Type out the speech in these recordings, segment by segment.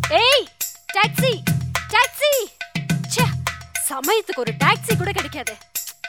ஏய் taxi taxi, ச்சே சமயத்துக்கு ஒரு டாக்ஸி கூட கிடைக்காது.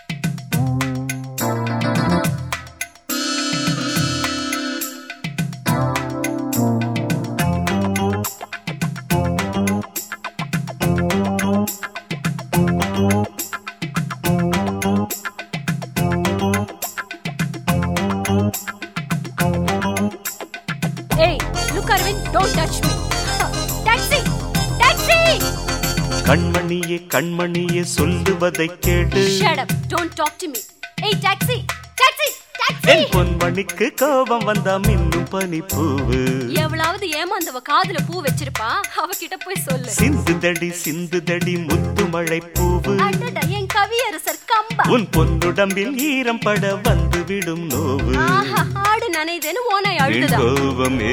Hey, look Arvind, don't touch me. Taxi! Taxi! கண்மணியே கண்மணியே சொல்லுவதை கேடு. Shut up, don't talk to me. Hey, taxi! Taxi! Taxi! என் பொன்மணிக்கு கோபம் வந்தா மின்னும் பனிப்பூவு. எவ்வளவு ஏமாந்தவ காதுல பூ வச்சிருப்பா, அவகிட்ட போய் சொல்லு. சிந்துதடி முத்து மழை பூவு. அடடா என் கவியரசர் கம்பா. உன் பொன்னுடம்பில் ஈரம் பட வந்து விடும் நோவு. ஆஹா ஆடு நனைதேன்னு ஓனை அழுதுதா. கோபமே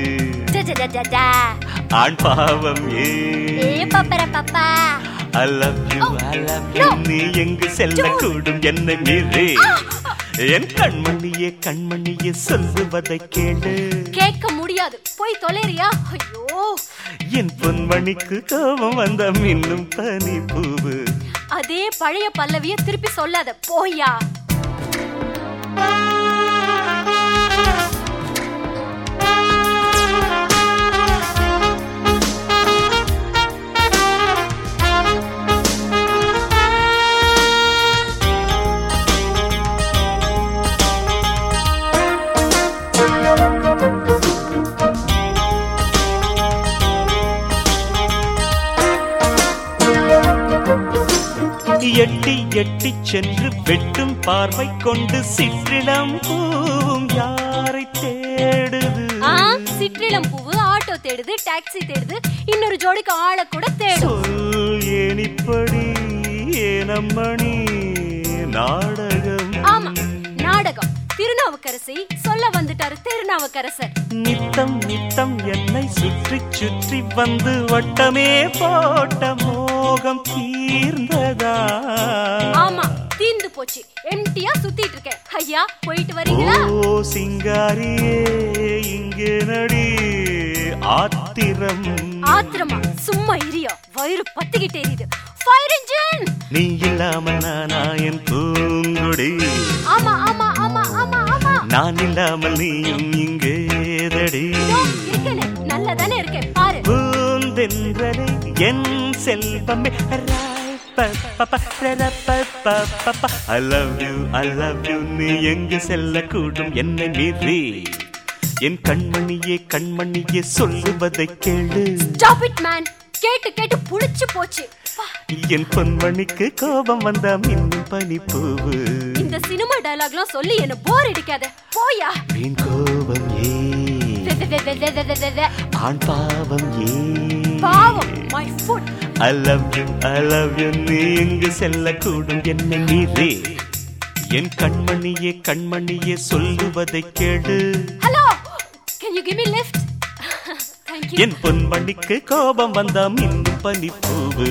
ஆண் பாவம் ஏ பப்பர Papa. I love you, I love you. நீ எங்கு செல்ல கூடும் என்னை மீறி. என் கண்மணியே கண்மணியே சொல்லுவதை கேளு. கேட்க முடியாது, போய் தொலைறியா? ஐயோ, என் பொன்மணிக்கு கோபம் வந்த மின்னும் பனி பூவு. அதே பழைய பல்லவிய திருப்பி சொல்லாத, போயா. எட்டி எட்டி சென்று வெட்டும் பார்வை கொண்டு சிற்றிளம் பூவும் யாரை தேடுது? சிற்றிளம் பூவு ஆட்டோ தேடுது, டாக்ஸி தேடுது, இன்னொரு ஜோடிக்கு ஆளை கூட தேடும். சொல் ஏனிப்படி ஏனம்மணி நாடகம். ஆமா நாடகம். திருநாவுக்கரசி சொல்ல வந்துட்டாரு திருநாவுக்கரசர். நித்தம் நித்தம் என்னை சுற்றி சுற்றி வந்து வட்டமே போட்ட மோகம் தீர்ந்ததா? ஆமா தீர்ந்து போச்சு, எம்டியா சுத்திட்டு இருக்கேன். ஐயா போயிட்டு வரீங்களா? ஓ சிங்காரியே இங்கே நடி. ஆத்திரம் ஆத்திரமா? சும்மா இரியா, வயிறு பத்திக்கிட்டே எரியுது. Fire engine. நீ இல்லாம நானா என் பூங்கொடி. ஆமா ஆமா ஆமா ஆமா ஆமா. நான் இல்லாமல் நீயும் இங்கேதடி. இருக்கேனே, நல்லதானே இருக்கேன் பாரு. பூந்தென்றலே என் செல்வமே. I love you, I love you. நீ எங்கு செல்ல கூடும் என்னை மீறி. என் கண்மணியே கண்மணியே சொல்லுவதை கேளு. Stop it man, கேட்டு கேட்டு புடிச்சு போச்சு. என் பொன்மணிக்கு கோபம் வந்தா மின்னும் பனிப்பூவு. இந்த சினிமா டயலாக்லாம் சொல்லி என்ன போர் அடிக்காத, போயா. மீன் கோபம் ஏ ஆண் பாவம் ஏ பாவம். my foot. I love you, I love you. நீ எங்கு செல்ல கூடும் என்னை மீறி. என் கண்மணியே கண்மணியே சொல்லுவதை கேளு. Hello, can you give me lift? Thank you. என் பொன்மணிக்கு கோபம் வந்தா மின்னும் பனிப்பூவு.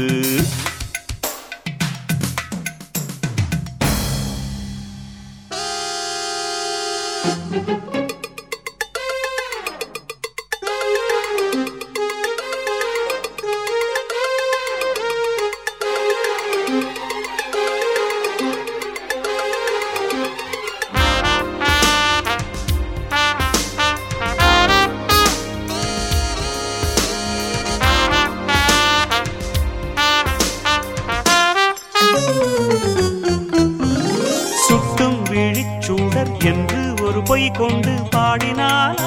சுட்டும் விழிச்சூடர் என்று ஒரு பொய் கொண்டு பாடினாலோ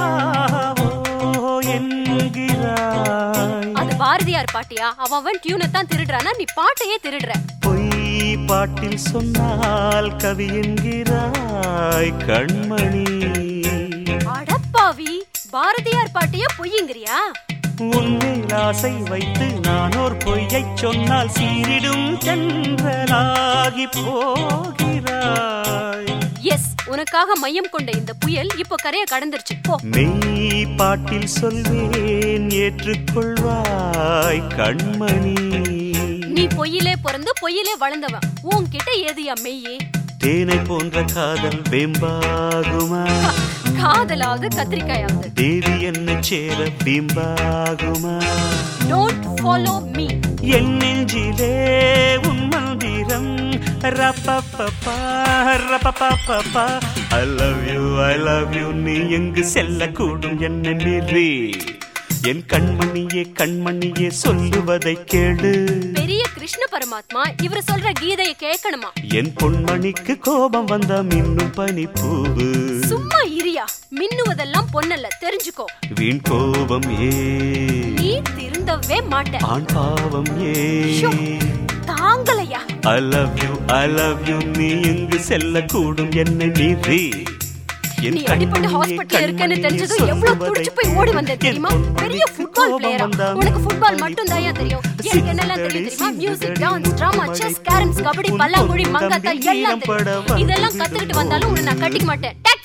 என்கிறாய். அது பாரதியார் பாட்டியா? அவன் டியூனை தான் திருடுறானா, நீ பாட்டையே திருடுற. பொய் பாட்டில் சொன்னால் கவி என்கிறாய் கண்மணி. அடப்பாவி, பாரதியார் பாட்டையே பொய்யுங்கிறியா? உன்மேல் ஆசை வைத்து நானோர் பொய்யைச் சொன்னால் சீரிடும் தென்றலாகி போகிறாய். எஸ், உனக்காக மையம் கொண்ட இந்த புயல் இப்போ கரையை கடந்துருச்சு. போ. மெய் பாட்டில் சொல்வேன் ஏற்றுக்கொள்வாய் கண்மணி. நீ பொய்யிலே பிறந்து பொய்யிலே வளர்ந்தவன், உன்கிட்ட ஏதுயா மெய்யே? தேனை போன்ற காதல் வெம்பாகுமா? காதலாவது கத்திரிக்காயாவது தேவி என்ன சேர பிம்பாகுமா? Don't follow me. என் நெஞ்சிலே உன் மந்திரம் ரப்பப்பப்பா ரப்பப்பப்பா. I love you நீ எங்கு செல்லக்கூடும் என்னை மீறி? என் கண்மணியே கண்மணியே சொல்லுவதை கேளு. பெரிய கிருஷ்ண பரமாத்மா இவரு சொல்ற கீதையை கேட்கணுமா? என் பொன்மணிக்கு கோபம் வந்தா மின்னும் பனிப்பூவு. சும்மா இரியா, மின்னுவதெல்லாம் பொன்னல்ல, தெரிஞ்சுக்கோ. வீண் கோபம் ஏ, நீ திருந்தவே மாட்ட. ஆண் பாவம் ஏ, தாங்கலையா. I love you நீ எங்கு செல்லக்கூடும் என்னை மீறி? நீ அடிபட்டு ஹாஸ்பிடல்ல இருக்கேன்னு தெரிஞ்சதும் எவ்வளவு துடிச்சு போய் ஓடி வந்த தெரியுமா? பெரிய ஃபுட்பால் பிளேயரா? உனக்கு ஃபுட்பால் மட்டும் தான் தெரியும். எனக்கு என்னெல்லாம் தெரியும் தெரியுமா? Music, dance, drama, chess, carroms, kabaddi, பல்லாங்குழி, மங்காத்தா எல்லாம் தெரியும். இதெல்லாம் கத்துக்கிட்டு வந்தாலும் உன்னை நான் கட்டிக்க மாட்டேன்.